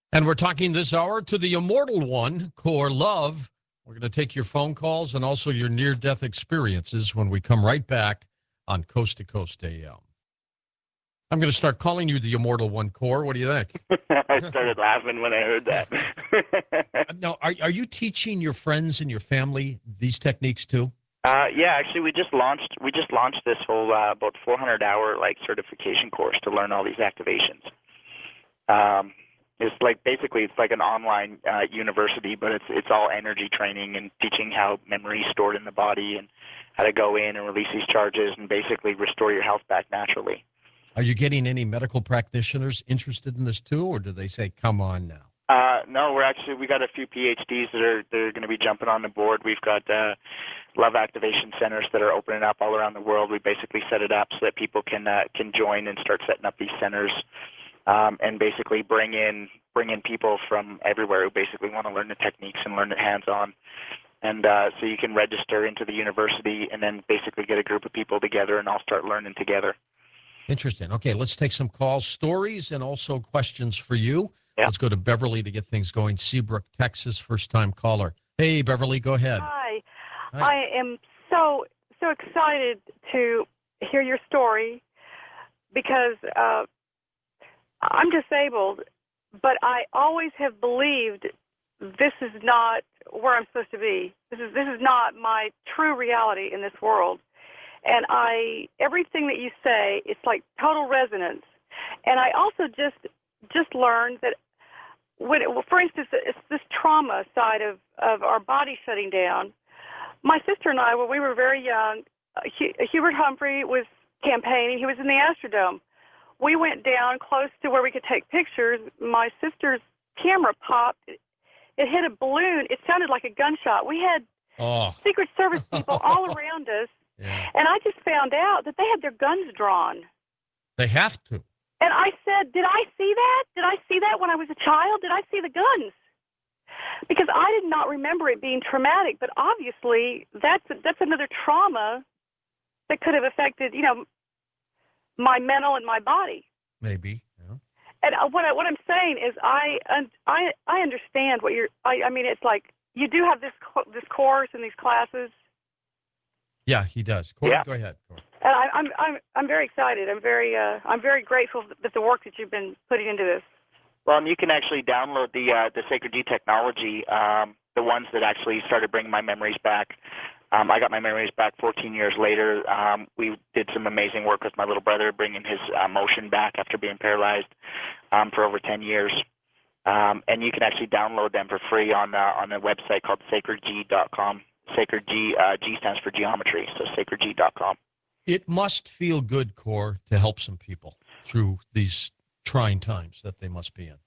And we're talking this hour to the immortal one, Core Love. We're going to take your phone calls and also your near-death experiences when we come right back on Coast to Coast AM. I'm going to start calling you the immortal one, Core. What do you think? I started laughing when I heard that. Now, are you teaching your friends and your family these techniques too? Yeah, actually, we just launched this whole about 400-hour certification course to learn all these activations. It's like an online university, but it's all energy training and teaching how memory is stored in the body and how to go in and release these charges and basically restore your health back naturally. Are you getting any medical practitioners interested in this too, or do they say, "Come on now"? No, we got a few PhDs that are going to be jumping on the board. We've got love activation centers that are opening up all around the world. We basically set it up so that people can join and start setting up these centers, and basically bring in people from everywhere who basically want to learn the techniques and learn it hands-on. And so you can register into the university and then basically get a group of people together and all start learning together. Interesting. Okay, let's take some calls, stories, and also questions for you. Yeah. Let's go to Beverly to get things going. Seabrook, Texas, first-time caller. Hey, Beverly, go ahead. Hi. Hi. I am so excited to hear your story because I'm disabled, but I always have believed this is not where I'm supposed to be. This is not my true reality in this world. And everything that you say, it's like total resonance. And I also just learned that for instance, it's this trauma side of our body shutting down. My sister and I, when we were very young, Hubert Humphrey was campaigning. He was in the Astrodome. We went down close to where we could take pictures. My sister's camera popped. It hit a balloon. It sounded like a gunshot. We had Secret Service people all around us. Yeah. And I just found out that they had their guns drawn. They have to. And I said, did I see that? Did I see that when I was a child? Did I see the guns? Because I did not remember it being traumatic, but obviously that's another trauma that could have affected, my mental and my body. Maybe. Yeah. And what I'm saying is I understand what I mean, it's like you do have this course and these classes. Yeah, he does. Corey, Yeah. Go ahead. Corey. And I'm very excited. I'm very grateful that the work that you've been putting into this. Well, and you can actually download the Sacred G technology, the ones that actually started bringing my memories back. I got my memories back 14 years later. We did some amazing work with my little brother, bringing his motion back after being paralyzed for over 10 years. And you can actually download them for free on a website called sacredg.com. Sacred G, G stands for geometry, so sacredg.com. It must feel good, Core, to help some people through these trying times that they must be in.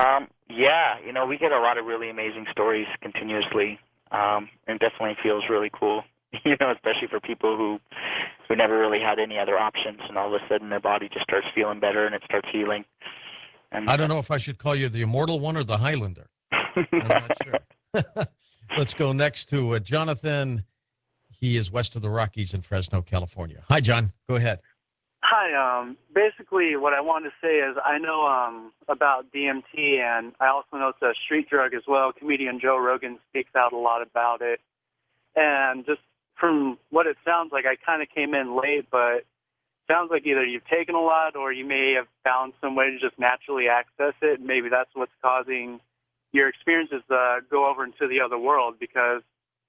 Yeah, we get a lot of really amazing stories continuously. It definitely feels really cool, especially for people who never really had any other options, and all of a sudden their body just starts feeling better and it starts healing. And I don't know if I should call you the immortal one or the Highlander. I'm not sure. Let's go next to Jonathan. He is west of the Rockies in Fresno, California. Hi, John. Go ahead. Hi. Basically, what I wanted to say is I know about DMT, and I also know it's a street drug as well. Comedian Joe Rogan speaks out a lot about it. And just from what it sounds like, I kind of came in late, but it sounds like either you've taken a lot or you may have found some way to just naturally access it. Maybe that's what's causing your experiences go over into the other world, because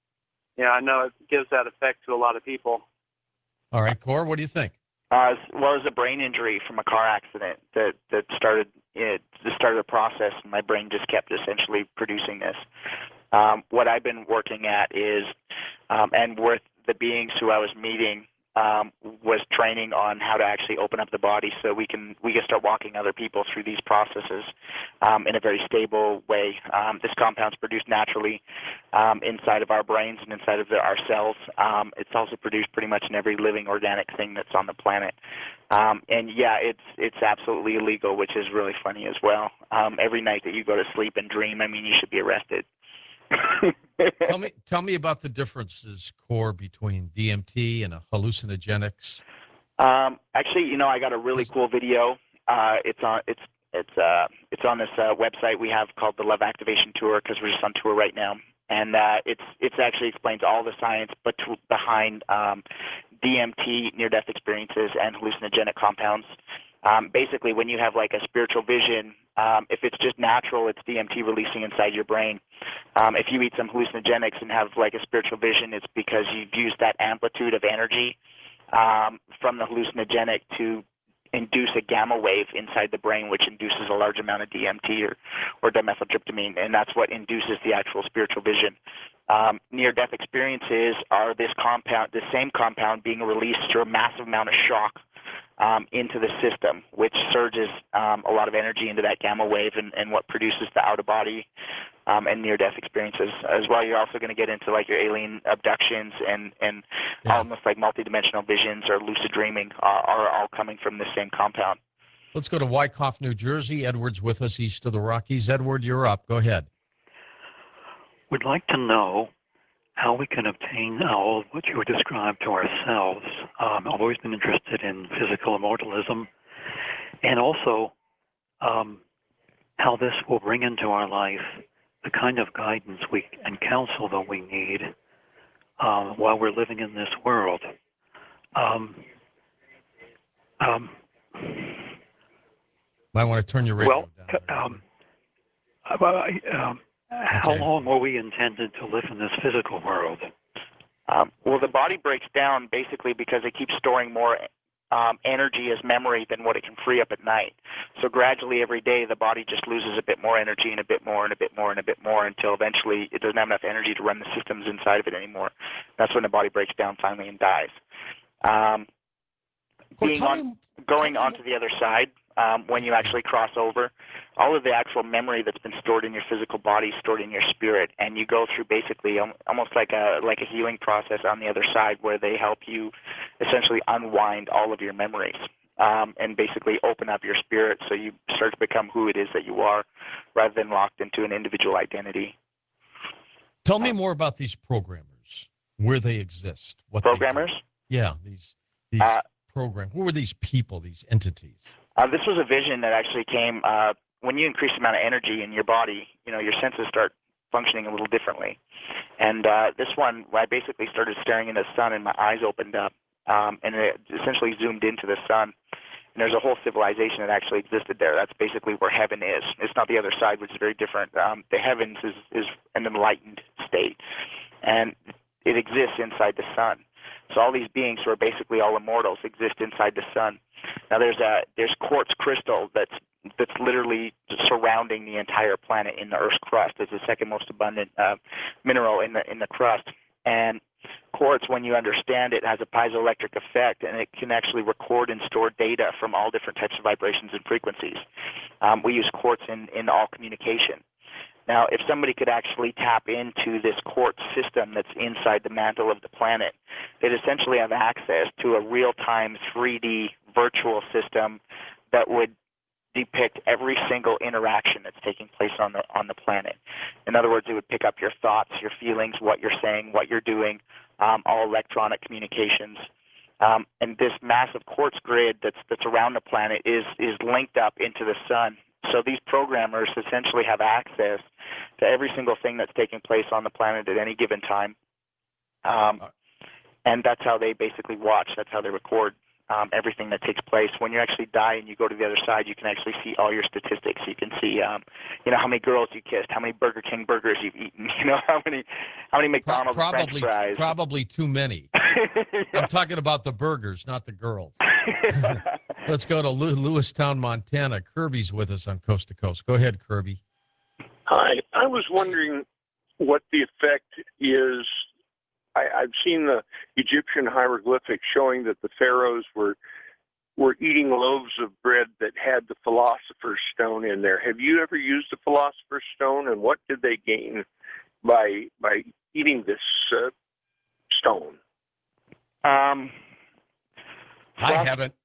I know it gives that effect to a lot of people. All right, Core, what do you think? Well, it was a brain injury from a car accident that started the process, and my brain just kept essentially producing this. What I've been working at is, and with the beings who I was meeting, was training on how to actually open up the body so we can start walking other people through these processes in a very stable way. This compound's produced naturally inside of our brains and inside of our cells. It's also produced pretty much in every living organic thing that's on the planet. And yeah, it's absolutely illegal, which is really funny as well. Every night that you go to sleep and dream, you should be arrested. Tell me about the differences, Core, between DMT and hallucinogenics. Actually, I got a really cool video. It's It's on this website we have called the Love Activation Tour, because we're just on tour right now, and it's actually explains all the science behind DMT, near-death experiences, and hallucinogenic compounds. Basically, when you have like a spiritual vision, if it's just natural, it's DMT releasing inside your brain. If you eat some hallucinogenics and have like a spiritual vision, it's because you've used that amplitude of energy from the hallucinogenic to induce a gamma wave inside the brain, which induces a large amount of DMT or dimethyltryptamine, and that's what induces the actual spiritual vision. Near-death experiences are this same compound being released through a massive amount of shock into the system, which surges a lot of energy into that gamma wave and what produces the out-of-body and near-death experiences. As well, you're also going to get into like your alien abductions and almost like multidimensional visions or lucid dreaming are all coming from the same compound. Let's go to Wyckoff, New Jersey. Edward's with us east of the Rockies. Edward, you're up. Go ahead. We'd like to know how we can obtain all what you would describe to ourselves. I've always been interested in physical immortalism, and also how this will bring into our life the kind of guidance and counsel that we need while we're living in this world. Might want to turn your radio down. How long were we intended to live in this physical world? Well, the body breaks down basically because it keeps storing more energy as memory than what it can free up at night. So gradually every day the body just loses a bit more energy and a bit more and a bit more and a bit more until eventually it doesn't have enough energy to run the systems inside of it anymore. That's when the body breaks down finally and dies. Going onto the other side, when you actually cross over, all of the actual memory that's been stored in your physical body is stored in your spirit, and you go through basically almost like a healing process on the other side where they help you essentially unwind all of your memories and basically open up your spirit so you start to become who it is that you are rather than locked into an individual identity. Tell me more about these programmers, where they exist. What programmers? Yeah, these programs. Who are these people, these entities? This was a vision that actually came when you increase the amount of energy in your body, your senses start functioning a little differently. And this one, I basically started staring into the sun and my eyes opened up and it essentially zoomed into the sun. And there's a whole civilization that actually existed there. That's basically where heaven is. It's not the other side, which is very different. The heavens is an enlightened state. And it exists inside the sun. So all these beings who are basically all immortals exist inside the sun. Now there's quartz crystal that's literally surrounding the entire planet in the Earth's crust. It's the second most abundant mineral in the crust. And quartz, when you understand it, has a piezoelectric effect, and it can actually record and store data from all different types of vibrations and frequencies. We use quartz in all communication. Now, if somebody could actually tap into this quartz system that's inside the mantle of the planet, they'd essentially have access to a real-time 3D virtual system that would depict every single interaction that's taking place on the planet. In other words, it would pick up your thoughts, your feelings, what you're saying, what you're doing, all electronic communications. And this massive quartz grid that's around the planet is linked up into the sun. So these programmers essentially have access to every single thing that's taking place on the planet at any given time. And that's how they basically watch. That's how they record everything that takes place. When you actually die and you go to the other side, you can actually see all your statistics. You can see, how many girls you kissed, how many Burger King burgers you've eaten, how many McDonald's French fries. Probably too many. I'm talking about the burgers, not the girls. Let's go to Lewistown, Montana. Kirby's with us on Coast to Coast. Go ahead, Kirby. Hi. I was wondering what the effect is. I've seen the Egyptian hieroglyphics showing that the pharaohs were eating loaves of bread that had the Philosopher's Stone in there. Have you ever used the Philosopher's Stone, and what did they gain by eating this stone? I haven't.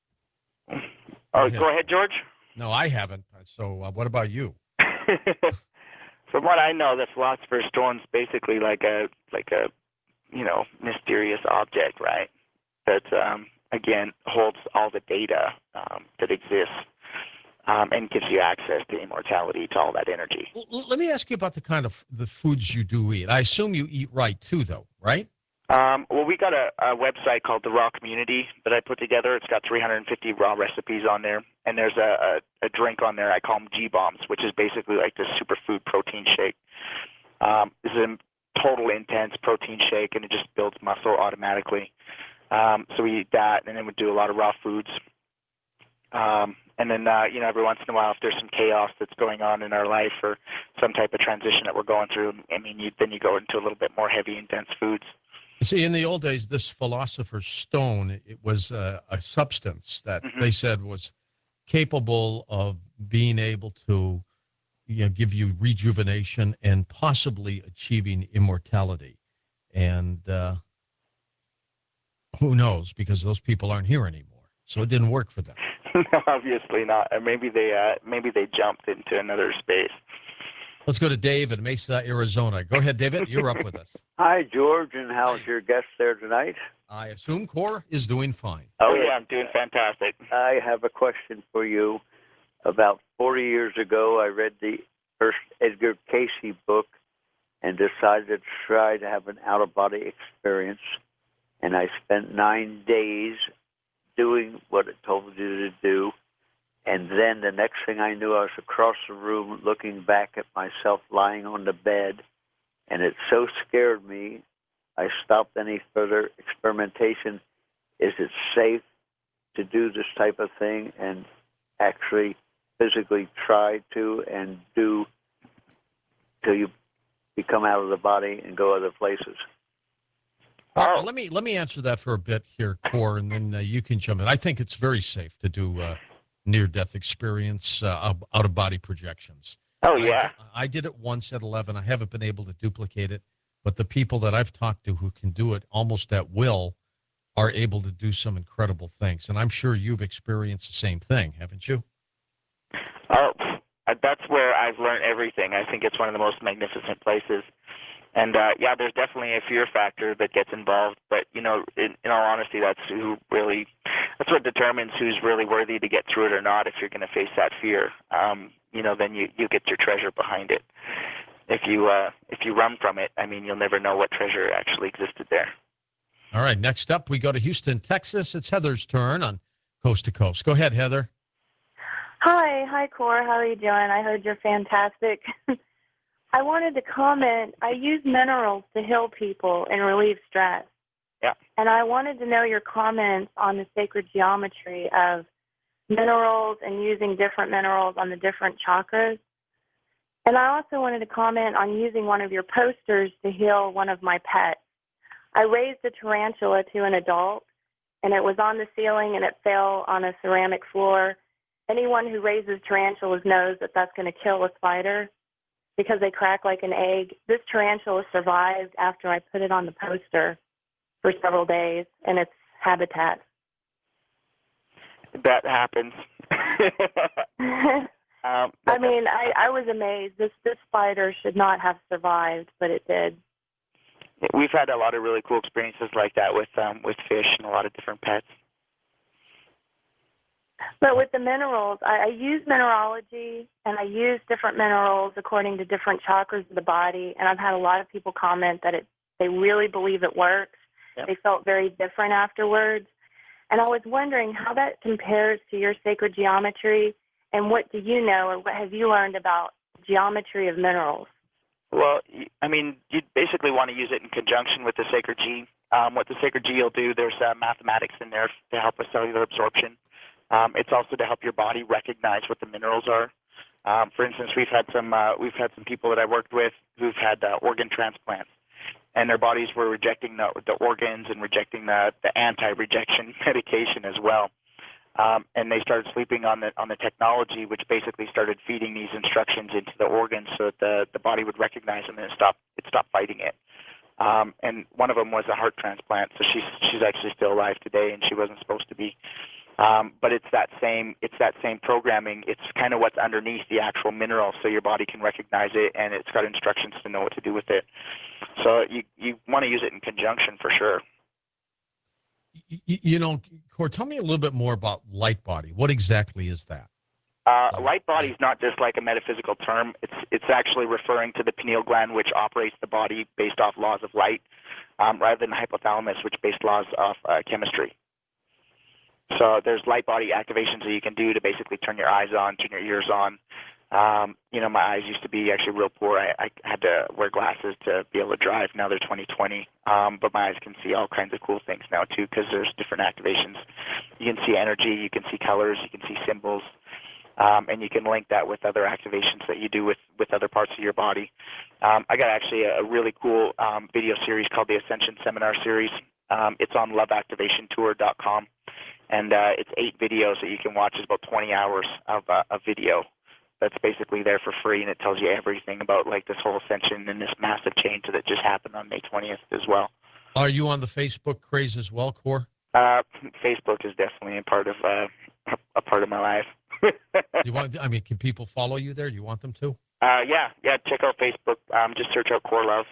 Go ahead, George. No, I haven't. So what about you? From what I know, the Philosopher's Stone is basically like a mysterious object, right? That again holds all the data that exists. and gives you access to immortality, to all that energy. Let me ask you about the kind of the foods you do eat. I assume you eat right too, though, right? Well, we got a website called The Raw Community that I put together. It's got 350 raw recipes on there, and there's a drink on there I call them G-Bombs, which is basically like this superfood protein shake. This is a total intense protein shake, and it just builds muscle automatically. So we eat that, and then we do a lot of raw foods. And then, every once in a while, if there's some chaos that's going on in our life or some type of transition that we're going through, then you go into a little bit more heavy and dense foods. You see, in the old days, this philosopher's stone, it was a substance that they said was capable of being able to give you rejuvenation and possibly achieving immortality. And who knows, because those people aren't here anymore. So it didn't work for them. No, obviously not. Or maybe they jumped into another space. Let's go to Dave in Mesa, Arizona. Go ahead, David. You're up with us. Hi, George, and how's your guest there tonight? I assume Core is doing fine. Oh, yeah, I'm doing fantastic. I have a question for you. About 40 years ago, I read the first Edgar Cayce book and decided to try to have an out-of-body experience. And I spent 9 days doing what it told you to do. And then the next thing I knew, I was across the room looking back at myself lying on the bed. And it so scared me, I stopped any further experimentation. Is it safe to do this type of thing and actually physically try to and do till you become out of the body and go other places? Let me answer that for a bit here, Core, and then you can jump in. I think it's very safe to do near-death experience, out-of-body projections. Oh, yeah. I did it once at 11. I haven't been able to duplicate it, but the people that I've talked to who can do it almost at will are able to do some incredible things. And I'm sure you've experienced the same thing, haven't you? Oh, that's where I've learned everything. I think it's one of the most magnificent places. And, there's definitely a fear factor that gets involved. But, in all honesty, that's what determines who's really worthy to get through it or not. If you're going to face that fear, then you get your treasure behind it. If you run from it, you'll never know what treasure actually existed there. All right, next up, we go to Houston, Texas. It's Heather's turn on Coast to Coast. Go ahead, Heather. Hi, Core. How are you doing? I heard you're fantastic. I wanted to comment. I use minerals to heal people and relieve stress. Yeah. And I wanted to know your comments on the sacred geometry of minerals and using different minerals on the different chakras. And I also wanted to comment on using one of your posters to heal one of my pets. I raised a tarantula to an adult, and it was on the ceiling, and it fell on a ceramic floor. Anyone who raises tarantulas knows that that's going to kill a spider because they crack like an egg. This tarantula survived after I put it on the poster for several days in its habitat. That happens. I was amazed. This spider should not have survived, but it did. We've had a lot of really cool experiences like that with fish and a lot of different pets. But with the minerals, I use mineralogy, and I use different minerals according to different chakras of the body, and I've had a lot of people comment that they really believe it works. Yep. They felt very different afterwards. And I was wondering how that compares to your sacred geometry, and what do you know, or what have you learned about geometry of minerals? Well, you basically want to use it in conjunction with the sacred G. What the sacred G will do, there's mathematics in there to help with cellular absorption. It's also to help your body recognize what the minerals are. For instance, we've had some people that I worked with who've had organ transplants, and their bodies were rejecting the organs and rejecting the anti-rejection medication as well. And they started sleeping on the technology, which basically started feeding these instructions into the organs so that the body would recognize them and it stopped fighting it. And one of them was a heart transplant, so she's actually still alive today, and she wasn't supposed to be. But it's that same programming. It's kind of what's underneath the actual mineral, so your body can recognize it, and it's got instructions to know what to do with it. So you want to use it in conjunction for sure. Core, tell me a little bit more about light body. What exactly is that? Light body is not just like a metaphysical term. It's actually referring to the pineal gland, which operates the body based off laws of light, rather than the hypothalamus, which based laws of chemistry. So there's light body activations that you can do to basically turn your eyes on, turn your ears on. My eyes used to be actually real poor. I had to wear glasses to be able to drive. Now they're 20/20. But my eyes can see all kinds of cool things now too, because there's different activations. You can see energy, you can see colors, you can see symbols. And you can link that with other activations that you do with other parts of your body. I got actually a really cool video series called the Ascension Seminar Series. It's on loveactivationtour.com, and it's 8 videos that you can watch. It's about 20 hours of video that's basically there for free, and it tells you everything about like this whole ascension and this massive change that just happened on May 20th as well. Are you on the Facebook craze as well, Core? Facebook is definitely a part of my life. Can people follow you there? Do you want them to? Yeah. Check out Facebook. Just search out Core Love.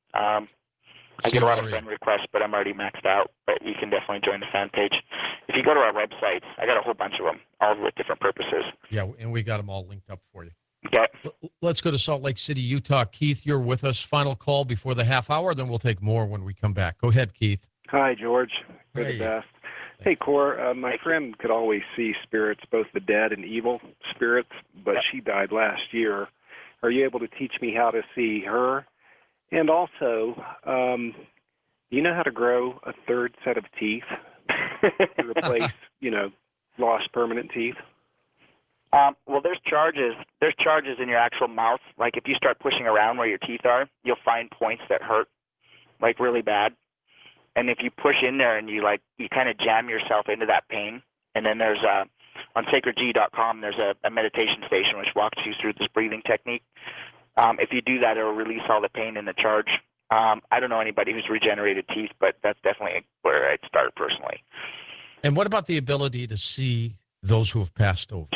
I get a lot of friend requests, but I'm already maxed out. But you can definitely join the fan page. If you go to our website, I got a whole bunch of them, all with different purposes. Yeah, and we got them all linked up for you. Okay. Let's go to Salt Lake City, Utah. Keith, you're with us. Final call before the half hour, then we'll take more when we come back. Go ahead, Keith. Hi, George. You're the best. Hey, Core, my friend could always see spirits, both the dead and evil spirits, but she died last year. Are you able to teach me how to see her? And also, do you know how to grow a third set of teeth to replace, lost permanent teeth? Well, there's charges. There's charges in your actual mouth. Like if you start pushing around where your teeth are, you'll find points that hurt, like really bad. And if you push in there and you kind of jam yourself into that pain, and then there's on sacredg.com, there's a meditation station which walks you through this breathing technique. If you do that, it'll release all the pain in the charge. I don't know anybody who's regenerated teeth, but that's definitely where I'd start personally. And what about the ability to see those who have passed over?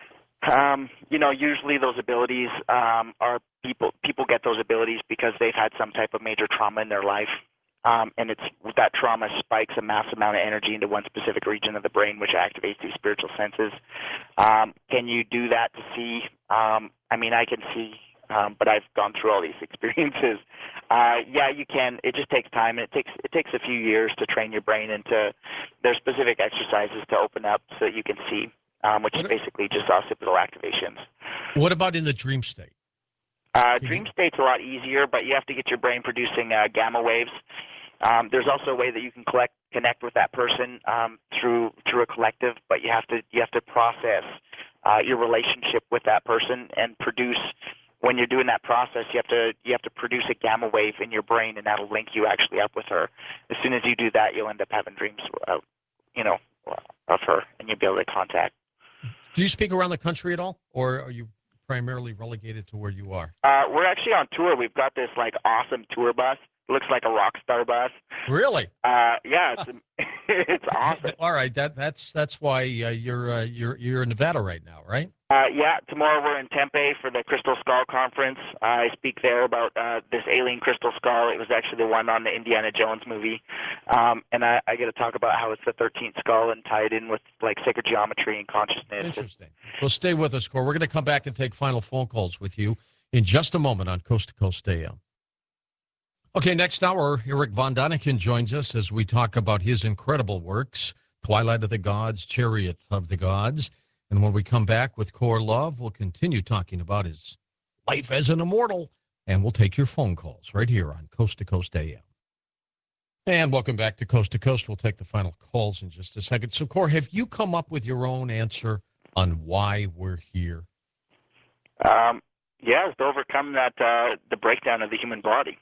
Usually those abilities are people get those abilities because they've had some type of major trauma in their life. And it's that trauma spikes a massive amount of energy into one specific region of the brain, which activates these spiritual senses. Can you do that to see? I can see, but I've gone through all these experiences. Yeah, you can. It just takes time, and it takes a few years to train your brain into. There's specific exercises to open up so that you can see, which is basically just occipital activations. What about in the dream state? Dream state's a lot easier, but you have to get your brain producing gamma waves. There's also a way that you can connect with that person through a collective, but you have to process your relationship with that person and produce. When you're doing that process, you have to produce a gamma wave in your brain, and that'll link you actually up with her. As soon as you do that, you'll end up having dreams, of her, and you'll be able to contact. Do you speak around the country at all, or are you primarily relegated to where you are? We're actually on tour. We've got this awesome tour bus. It looks like a rock star bus. Really? Yeah, it's awesome. All right, that's why you're in Nevada right now, right? Yeah, tomorrow we're in Tempe for the Crystal Skull Conference. I speak there about this alien crystal skull. It was actually the one on the Indiana Jones movie, and I get to talk about how it's the 13th skull and tie it in with sacred geometry and consciousness. Interesting. Well, stay with us, Core. We're going to come back and take final phone calls with you in just a moment on Coast to Coast AM. Okay, next hour, Eric Von Daniken joins us as we talk about his incredible works, Twilight of the Gods, Chariot of the Gods. And when we come back with Core Love, we'll continue talking about his life as an immortal, and we'll take your phone calls right here on Coast to Coast AM. And welcome back to Coast to Coast. We'll take the final calls in just a second. So, Core, have you come up with your own answer on why we're here? Yeah, it's to overcome the breakdown of the human body.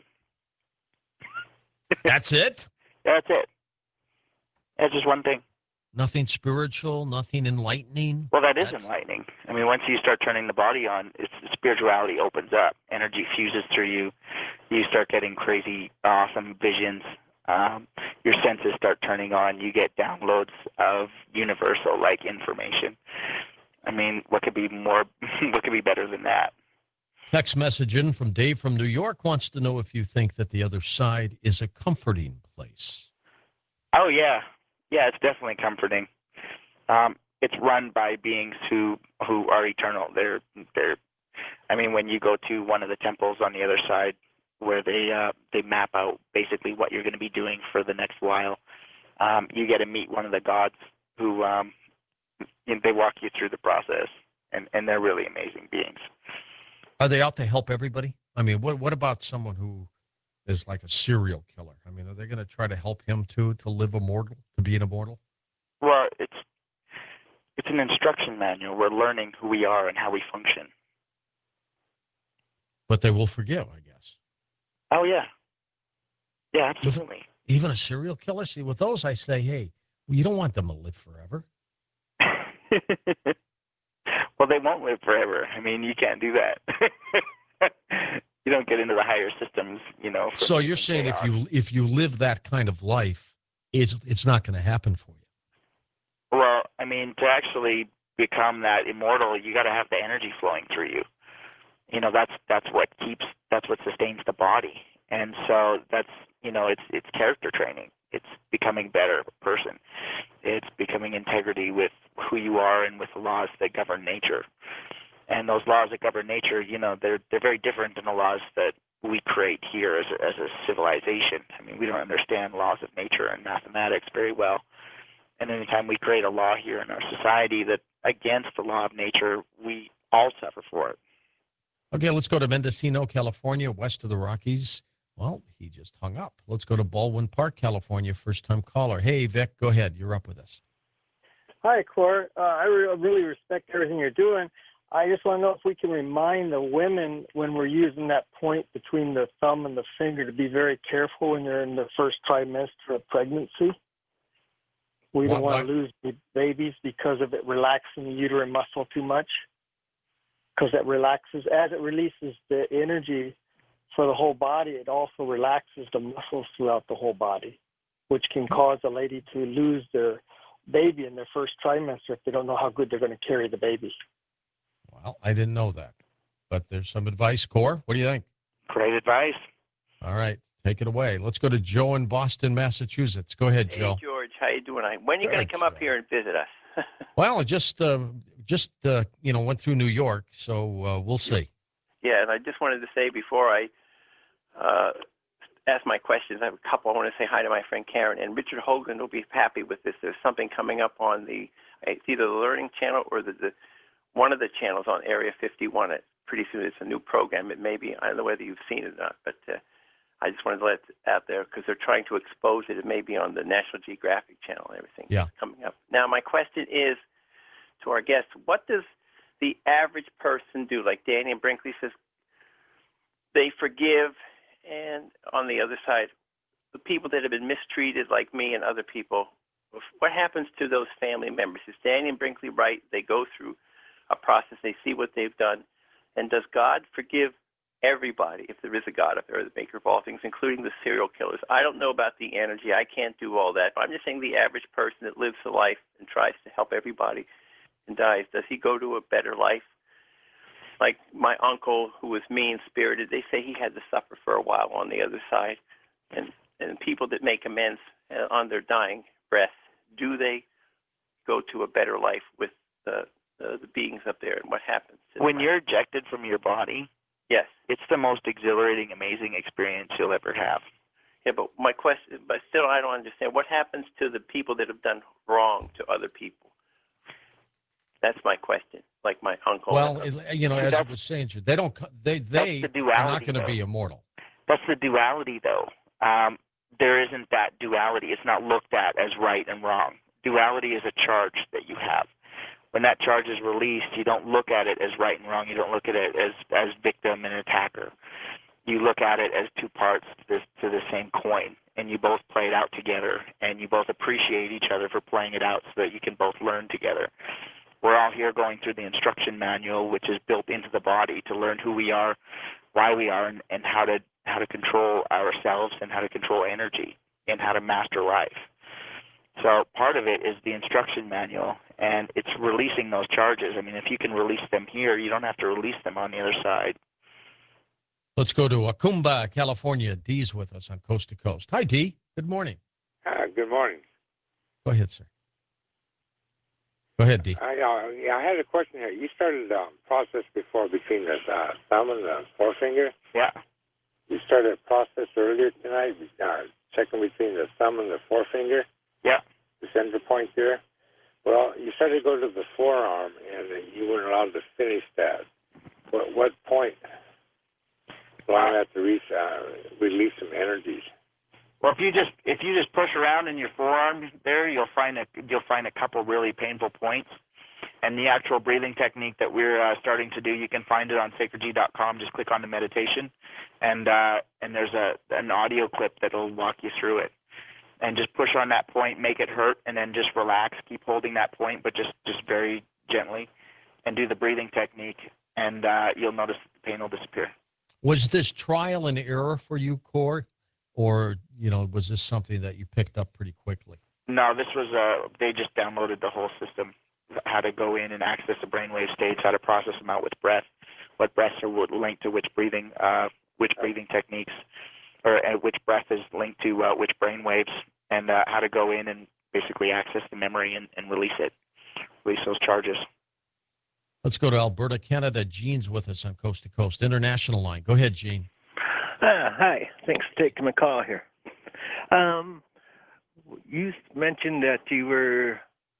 That's it? That's it. That's just one thing. Nothing spiritual, nothing enlightening? Well, that's enlightening. Once you start turning the body on, spirituality opens up. Energy fuses through you. You start getting crazy, awesome visions. Your senses start turning on. You get downloads of universal information. What could be better than that? Text message in from Dave from New York wants to know if you think that the other side is a comforting place. Oh, yeah. Yeah, it's definitely comforting. it's run by beings who are eternal. They're I mean, when you go to one of the temples on the other side, where they map out basically what you're going to be doing for the next while, you get to meet one of the gods who they walk you through the process, and they're really amazing beings. Are they out to help everybody? I mean, what about someone who is like a serial killer? I mean, are they going to try to help him too to live immortal, to be an immortal? Well, it's an instruction manual. We're learning who we are and how we function. But they will forgive, I guess. Oh, yeah. Yeah, absolutely. Even a serial killer? See, with those, I say, hey, well, you don't want them to live forever. Well, they won't live forever. I mean, you can't do that. You don't get into the higher systems, you know. So you're saying if you live that kind of life, it's not going to happen for you? Well, I mean, to actually become that immortal, you got to have the energy flowing through you. You know, that's what sustains the body. And so that's, you know, it's character training. It's becoming a better person. It's becoming integrity with who you are and with the laws that govern nature. And those laws that govern nature, you know, they're very different than the laws that we create here as a civilization. I mean, we don't understand laws of nature and mathematics very well. And anytime we create a law here in our society that's against the law of nature, we all suffer for it. Okay, let's go to Mendocino, California, west of the Rockies. Well, he just hung up. Let's go to Baldwin Park, California, first-time caller. Hey, Vic, go ahead. You're up with us. Hi, Cor. I really respect everything you're doing. I just want to know if we can remind the women when we're using that point between the thumb and the finger to be very careful when they're in the first trimester of pregnancy. We don't want to lose the babies because of it relaxing the uterine muscle too much. Because it relaxes, as it releases the energy for the whole body, it also relaxes the muscles throughout the whole body, which can cause a lady to lose their baby in their first trimester if they don't know how good they're going to carry the baby. Well, I didn't know that, but there's some advice. Cor, what do you think? Great advice. All right, take it away. Let's go to Joe in Boston, Massachusetts. Go ahead, Joe. Hey, George, how you doing? When are you going to come up here and visit us? Well, I just went through New York, so we'll see. Yeah, and I just wanted to say before I ask my questions, I have a couple. I want to say hi to my friend Karen, and Richard Hogan will be happy with this. There's something coming up on it's either the Learning Channel or the one of the channels on Area 51. Pretty soon it's a new program. It may be, I don't know whether you've seen it or not, but I just wanted to let it out there because they're trying to expose it. It may be on the National Geographic Channel and everything. Yeah. Coming up. Now, my question is to our guests, what does the average person do? Like Danny and Brinkley says, they forgive, and on the other side, the people that have been mistreated like me and other people, what happens to those family members? Is Danny and Brinkley right? They go through a process, they see what they've done, and does God forgive everybody, if there is a God, if there is a maker of all things, including the serial killers? I don't know about the energy. I can't do all that. But I'm just saying the average person that lives a life and tries to help everybody and dies, does he go to a better life? Like my uncle, who was mean-spirited, they say he had to suffer for a while on the other side. And people that make amends on their dying breath, do they go to a better life with the beings up there, and what happens? When you're ejected from your body, yes, it's the most exhilarating, amazing experience you'll ever have. Yeah, but my question, but still, I don't understand. What happens to the people that have done wrong to other people? That's my question. Like my uncle. Well, as I was saying, they are not going to be immortal. That's the duality, though. There isn't that duality. It's not looked at as right and wrong. Duality is a charge that you have. When that charge is released, you don't look at it as right and wrong. You don't look at it as victim and attacker. You look at it as two parts to the same coin, and you both play it out together, and you both appreciate each other for playing it out so that you can both learn together. We're all here going through the instruction manual, which is built into the body to learn who we are, why we are, and how to control ourselves and how to control energy and how to master life. So part of it is the instruction manual, and it's releasing those charges. I mean, if you can release them here, you don't have to release them on the other side. Let's go to Acumba, California. Dee's with us on Coast to Coast. Hi, Dee. Good morning. Good morning. Go ahead, sir. Go ahead, D. I had a question here. You started the process before between the thumb and the forefinger. Yeah. You started a process earlier tonight, checking between the thumb and the forefinger. Yeah. The center point there. Well, you started to go to the forearm, and you weren't allowed to finish that. What point allowing that to release some energies? Well, if you just push around in your forearm there, you'll find a couple really painful points. And the actual breathing technique that we're starting to do, you can find it on sacredg.com. Just click on the meditation, and there's an audio clip that'll walk you through it. And just push on that point, make it hurt, and then just relax. Keep holding that point, but just very gently, and do the breathing technique, and you'll notice the pain will disappear. Was this trial and error for you, Core? Or, was this something that you picked up pretty quickly? No, this was, they just downloaded the whole system, how to go in and access the brainwave states, how to process them out with breath, what breaths are linked to which breathing techniques, or which breath is linked to which brainwaves, and how to go in and basically access the memory and release those charges. Let's go to Alberta, Canada. Gene's with us on Coast to Coast International Line. Go ahead, Gene. Hi. Thanks for taking my call here. You mentioned that you were,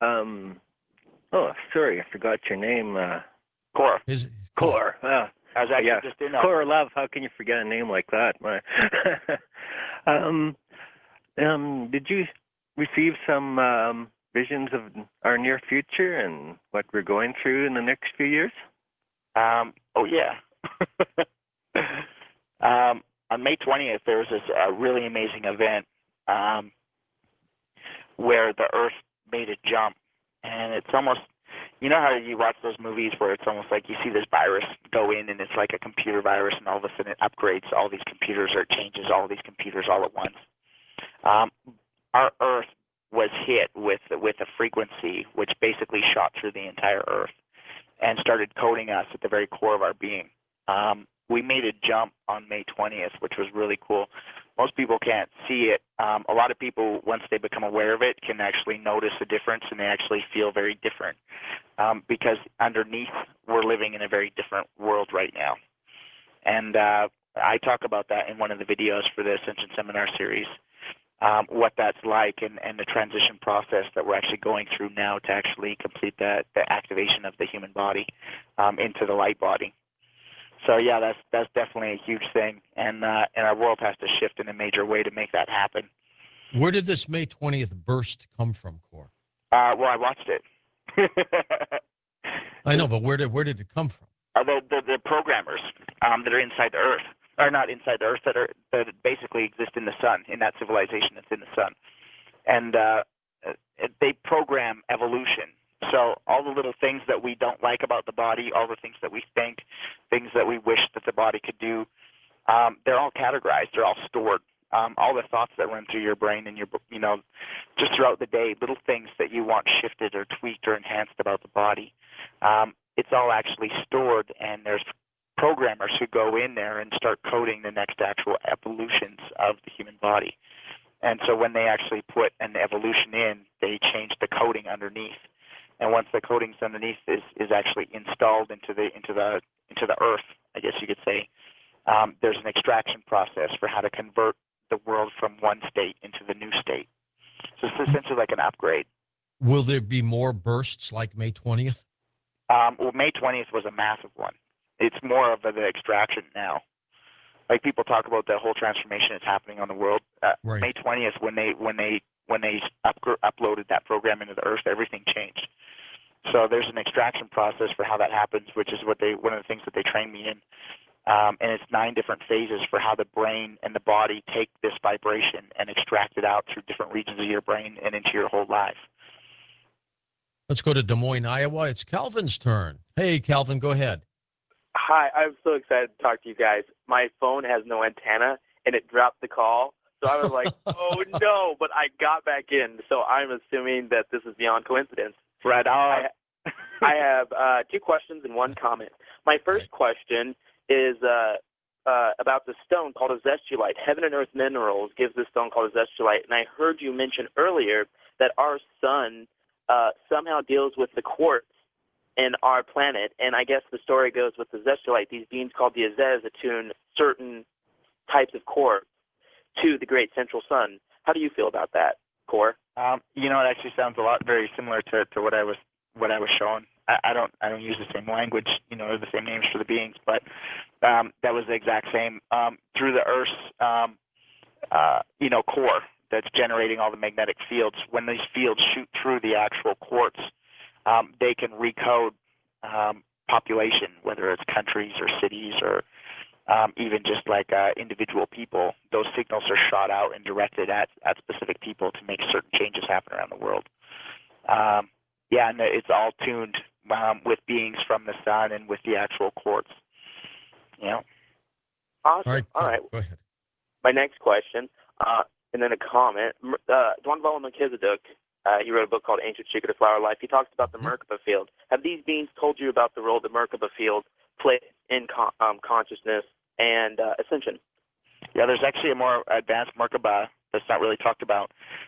sorry, I forgot your name. Core. Core. I was actually just in Core Love, how can you forget a name like that? Did you receive some visions of our near future and what we're going through in the next few years? Oh, yeah. On May 20th, there was this really amazing event where the Earth made a jump. And it's almost, you know how you watch those movies where it's almost like you see this virus go in and it's like a computer virus, and all of a sudden it upgrades all these computers, or it changes all these computers all at once. Our Earth was hit with a frequency which basically shot through the entire Earth and started coding us at the very core of our being. We made a jump on May 20th, which was really cool. Most people can't see it. A lot of people, once they become aware of it, can actually notice a difference, and they actually feel very different because underneath we're living in a very different world right now. And I talk about that in one of the videos for the Ascension Seminar series, what that's like, and the transition process that we're actually going through now to actually complete the activation of the human body into the light body. So yeah, that's definitely a huge thing, and our world has to shift in a major way to make that happen. Where did this May 20th burst come from, Core? Well, I watched it. I know, but where did it come from? The programmers that are inside the Earth, or not inside the Earth, that basically exist in the sun, in that civilization that's in the sun, and they program evolution. So all the little things that we don't like about the body, all the things that we think, things that we wish that the body could do, they're all categorized. They're all stored. All the thoughts that run through your brain and just throughout the day, little things that you want shifted or tweaked or enhanced about the body, it's all actually stored, and there's programmers who go in there and start coding the next actual evolutions of the human body. And so when they actually put an evolution in, they change the coding underneath. And once the coatings underneath is actually installed into the Earth, I guess you could say, there's an extraction process for how to convert the world from one state into the new state. So it's essentially like an upgrade. Will there be more bursts like May 20th? Well, May 20th was a massive one. It's more of the extraction now. Like people talk about the whole transformation that's happening on the world. Right. May 20th, when they uploaded that program into the Earth, everything changed. So there's an extraction process for how that happens, which is one of the things that they train me in. And it's 9 different phases for how the brain and the body take this vibration and extract it out through different regions of your brain and into your whole life. Let's go to Des Moines, Iowa. It's Calvin's turn. Hey, Calvin, go ahead. Hi, I'm so excited to talk to you guys. My phone has no antenna, and it dropped the call. So I was like, oh, no, but I got back in. So I'm assuming that this is beyond coincidence. Right on. I have 2 questions and 1 comment. My first question is about the stone called a zestulite. Heaven and Earth Minerals gives this stone called a zestulite. And I heard you mention earlier that our sun somehow deals with the quartz in our planet. And I guess the story goes with the zestrolite, these beings called the Azez attune certain types of quartz to the great central sun. How do you feel about that, Core? You know, it actually sounds a lot very similar to what I was shown. I don't use the same language, you know, or the same names for the beings, but that was the exact same through the Earth's you know, core that's generating all the magnetic fields. When these fields shoot through the actual quartz, they can recode population, whether it's countries or cities or even just like individual people. Those signals are shot out and directed at specific people to make certain changes happen around the world. Yeah, and it's all tuned with beings from the sun and with the actual quartz. You know. Awesome. All right. All right. Go ahead. My next question, and then a comment. Dwanvala Melchizedek, he wrote a book called Ancient Secret of Flower Life. He talks about the Merkaba field. Have these beings told you about the role the Merkaba field plays in consciousness and ascension? Yeah, there's actually a more advanced Merkaba that's not really talked about.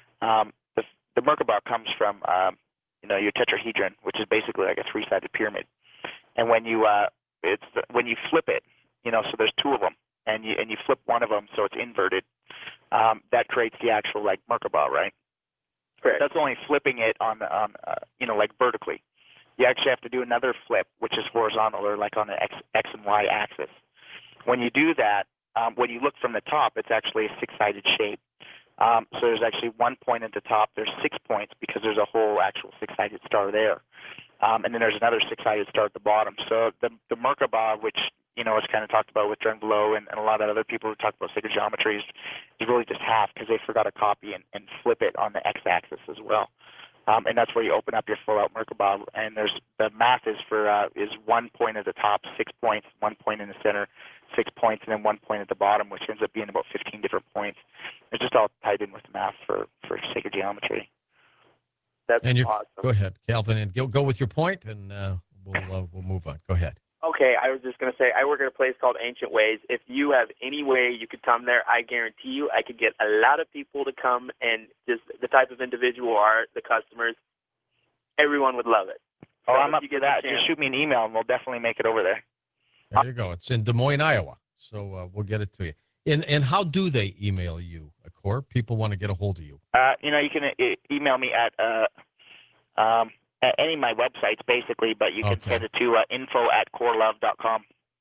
The Merkaba comes from you know, your tetrahedron, which is basically like a three-sided pyramid. And when you when you flip it, you know, so there's two of them, and you flip one of them so it's inverted, that creates the actual like Merkaba, right? Correct. That's only flipping it on you know, like vertically. You actually have to do another flip, which is horizontal or like on the X and Y axis. When you do that, when you look from the top, it's actually a six-sided shape. So there's actually 1 point at the top. There's 6 points because there's a whole actual six-sided star there. And then there's another six-sided star at the bottom. So the Merkaba, which, you know, is kind of talked about with Dren Below and a lot of other people who talk about sacred geometry, is really just half because they forgot to copy and flip it on the x-axis as well. And that's where you open up your full-out Merkaba. And there's the math is for is 1 point at the top, 6 points, 1 point in the center, 6 points, and then 1 point at the bottom, which ends up being about 15 different points. It's just all tied in with the math for sacred geometry. That's awesome. Go ahead, Calvin, and go with your point, and we'll move on. Go ahead. Okay, I was just going to say, I work at a place called Ancient Ways. If you have any way you could come there, I guarantee you I could get a lot of people to come, and just the type of individual are the customers, everyone would love it. Oh, I'm up for that. Just shoot me an email, and we'll definitely make it over there. There you go. It's in Des Moines, Iowa, so we'll get it to you. And how do they email you, Core? People want to get a hold of you. You know, you can email me at any of my websites, basically, but you can send it to info@corelove.com.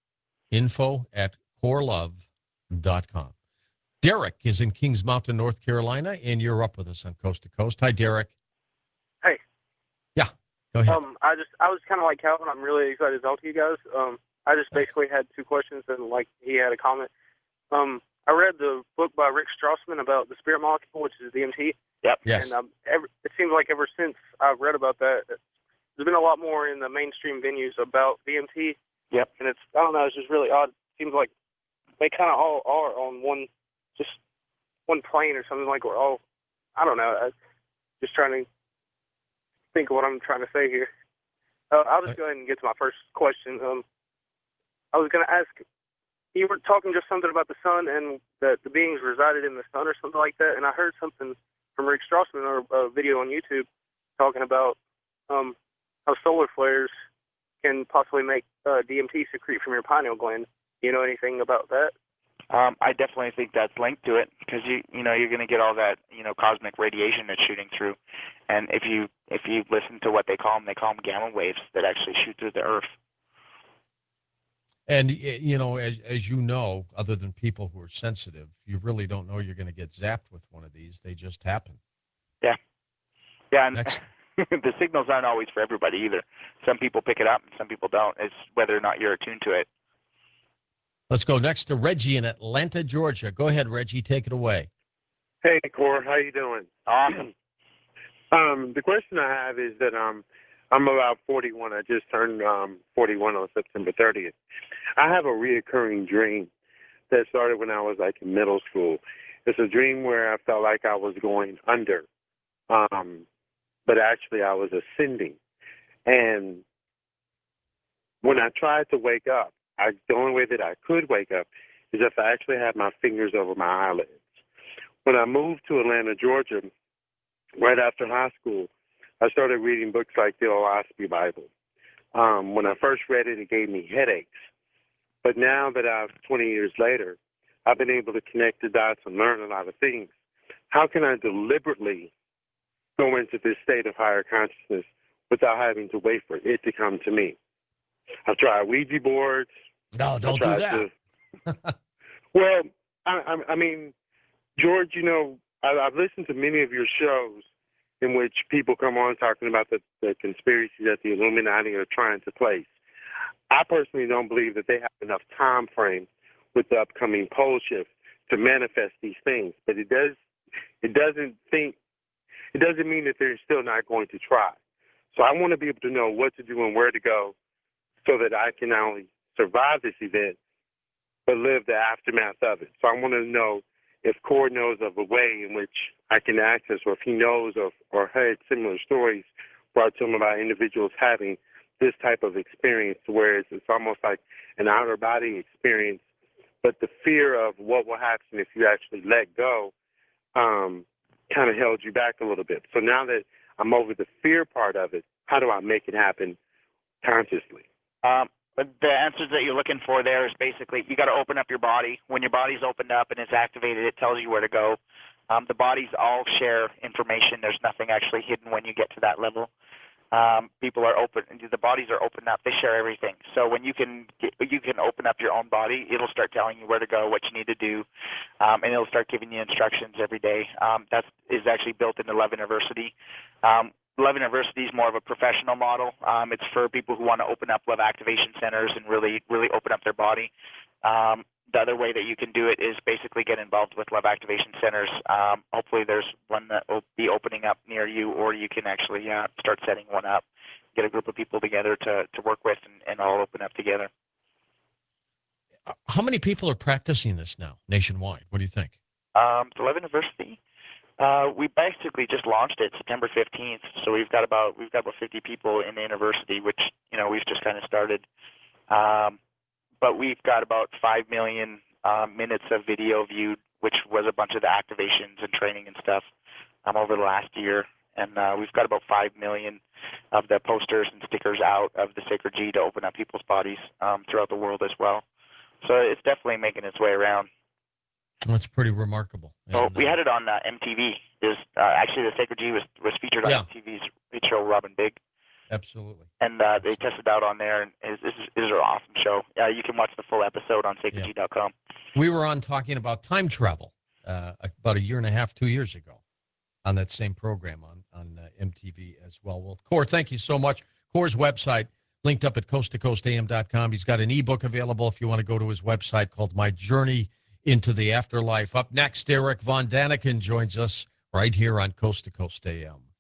Info@corelove.com. Derek is in Kings Mountain, North Carolina, and you're up with us on Coast to Coast. Hi, Derek. Hey. Yeah, go ahead. I was kind of like Calvin. I'm really excited to talk to you guys. I just basically had two questions, and like he had a comment. I read the book by Rick Strassman about the spirit molecule, which is DMT. Yep. Yes. And it seems like ever since I've read about that, there's been a lot more in the mainstream venues about DMT. Yep. And it's, I don't know, it's just really odd. It seems like they kind of all are on one plane or something, like we're all, I don't know. Just trying to think of what I'm trying to say here. I'll just go ahead and get to my first question. I was going to ask, you were talking just something about the sun and that the beings resided in the sun or something like that, and I heard something from Rick Strassman or a video on YouTube talking about how solar flares can possibly make DMT secrete from your pineal gland. Do you know anything about that? I definitely think that's linked to it because you know you're going to get all that cosmic radiation that's shooting through, and if you listen to what they call them gamma waves that actually shoot through the Earth. And, as you know, other than people who are sensitive, you really don't know you're going to get zapped with one of these. They just happen. Yeah. Yeah, and the signals aren't always for everybody either. Some people pick it up and some people don't. It's whether or not you're attuned to it. Let's go next to Reggie in Atlanta, Georgia. Go ahead, Reggie. Take it away. Hey, Core. How you doing? Awesome. The question I have is that I'm about 41. I just turned 41 on September 30th. I have a reoccurring dream that started when I was like in middle school. It's a dream where I felt like I was going under, but actually I was ascending. And when I tried to wake up, the only way that I could wake up is if I actually had my fingers over my eyelids. When I moved to Atlanta, Georgia, right after high school, I started reading books like the Olaspi Bible. When I first read it, it gave me headaches. But now that 20 years later, I've been able to connect the dots and learn a lot of things. How can I deliberately go into this state of higher consciousness without having to wait for it to come to me? I've tried Ouija boards. No, don't do that. Well, I mean, George, you know, I've listened to many of your shows in which people come on talking about the conspiracy that the Illuminati are trying to place. I personally don't believe that they have enough time frame with the upcoming pole shift to manifest these things. But it doesn't mean that they're still not going to try. So I want to be able to know what to do and where to go so that I can not only survive this event, but live the aftermath of it. So I want to know if Core knows of a way in which I can access, or if he knows of or heard similar stories brought to him about individuals having this type of experience, where it's almost like an outer body experience, but the fear of what will happen if you actually let go kind of held you back a little bit. So now that I'm over the fear part of it, how do I make it happen consciously? But the answers that you're looking for there is basically you got to open up your body. When your body's opened up and it's activated, it tells you where to go. The bodies all share information. There's nothing actually hidden when you get to that level. People are open. The bodies are opened up. They share everything. So when you can open up your own body, it'll start telling you where to go, what you need to do, and it'll start giving you instructions every day. That is actually built into Love University. Love University is more of a professional model. It's for people who want to open up love activation centers and really open up their body. The other way that you can do it is basically get involved with love activation centers. Hopefully there's one that will be opening up near you, or you can actually start setting one up, get a group of people together to work with and all open up together. How many people are practicing this now nationwide? What do you think? The Love University? We basically just launched it September 15th, so we've got about 50 people in the university, which we've just kind of started. But we've got about 5 million minutes of video viewed, which was a bunch of the activations and training and stuff over the last year, and we've got about 5 million of the posters and stickers out of the Sacred G to open up people's bodies throughout the world as well. So it's definitely making its way around. That's pretty remarkable. So we had it on MTV. Actually, the Sacred G was featured on MTV's show Robin Big. Absolutely. And they tested out on there, and it is an awesome show. You can watch the full episode on sacredg.com. We were on talking about time travel about 1.5 years, 2 years ago on that same program on MTV as well. Well, Core, thank you so much. Core's website, linked up at coasttocoastam.com. He's got an ebook available if you want to go to his website called My Journey into the Afterlife. Up next, Eric Von Daniken joins us right here on Coast to Coast AM.